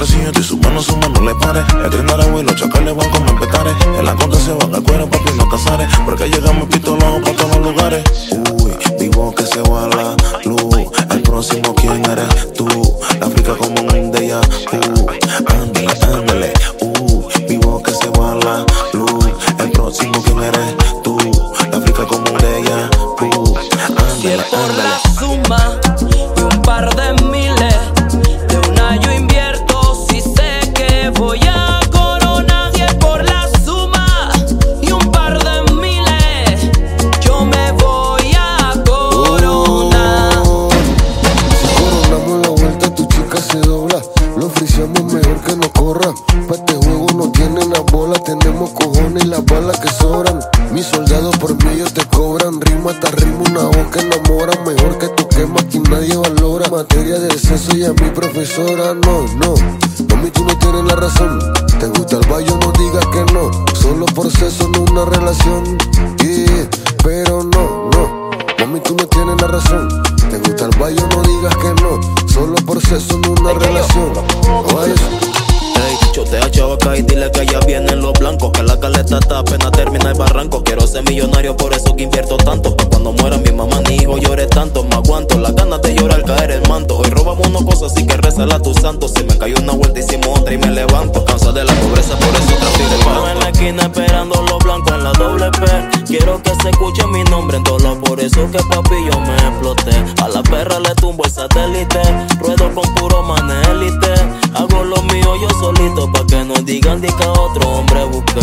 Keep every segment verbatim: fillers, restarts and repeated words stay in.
suavecillo, estoy sumando, suma, no le pare. El tren de Aragüey, chacales van como empetares. En la contra se van al cuero, papi, no cazares. Porque llegamos pistolón por todos los lugares. Uy, vivo que se va la luz. El próximo, ¿quién eres tú? La África como un de ya. Uh, ándale, ándale. Uh, vivo que se va la luz. El próximo, ¿quién eres tú? La África como un de ya. Uh, ándale, por ándale. la suma y un par de miles de una yo invierto. Si sé que voy a coronar. Si es por la suma y un par de miles, yo me voy a coronar. Oh, si coronamos la vuelta, tu chica se dobla. Lo oficiamos mejor que no corra. Pa' este juego no tienen la bola. Tenemos cojones y las balas que sobran. Mis soldados por mí ellos te cobran. Rima hasta rima, una voz que enamora. Mejor que tú quemas que nadie valora. Materia de sexo y a mi profesora. No, no, mami tú no tienes la razón. Te gusta el baño, no digas que no. Solo por sexo no una relación. Yeah, pero no, no, mami tú no tienes la razón. Te gusta el baño, no digas que no. Solo por sexo no una relación. Oye, Ey, chotea chavaca y dile que ya vienen los blancos. Que la caleta está apenas termina el barranco. Quiero ser millonario, por eso que invierto tanto. Pa' cuando muera mi mamá ni hijo llore tanto. Me aguanto las ganas de llorar, caer el manto. Hoy robamos una cosa, así que rézala a tu santo. Si me cayó una vuelta, hicimos otra y me levanto. Cansa de la pobreza, por eso transfiero el banco. En la esquina esperando los blancos en la doble P. Quiero que se escuche mi nombre en todos lados. Por eso que papi yo me exploté. A la perra le tumbo el satélite. Ruedo con puro manélite. Hago lo mío yo solito, pa' que no digan de que a otro hombre busqué.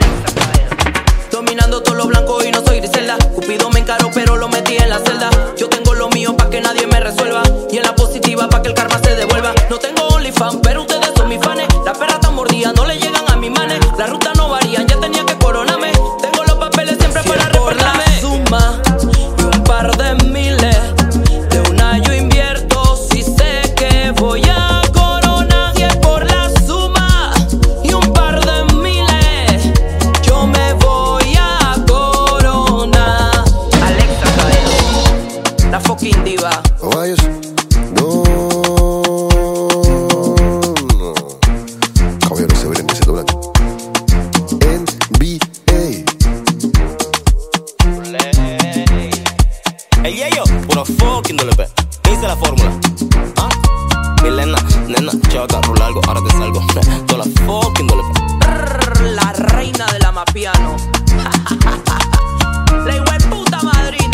Dominando todo lo blanco y no soy Griselda. Cupido me encaró pero lo metí en la celda. Yo tengo lo mío pa' que nadie me resuelva. Y en la positiva pa' que el karma se devuelva. No tengo OnlyFans, pero ustedes son mis fanes. Las perras tan mordidas, no le llegan a mis manes. Las rutas no varían, ya tenía que coronarme. Tengo los papeles siempre si para reportarme. Suma y un par de miles de una yo invierto. Si sé que voy a coronar. Si es por la suma y un par de miles, yo me voy a coronar. Alexa Cadena, la fucking diva. oye, no, no. Caballero se ve en ese doblante. N B A. Ey, ey, yo, puro fucking doble P. Hice la fórmula. ¿Ah? Milena, nena, chavaca, rola algo, ahora te salgo. Toda la fucking doble P. La reina de la mapiano. La hijueputa Madrid.